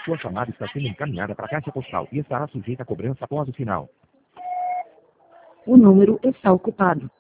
Sua chamada está sendo encaminhada para a caixa postal e estará sujeita a cobrança após o sinal. O número está ocupado.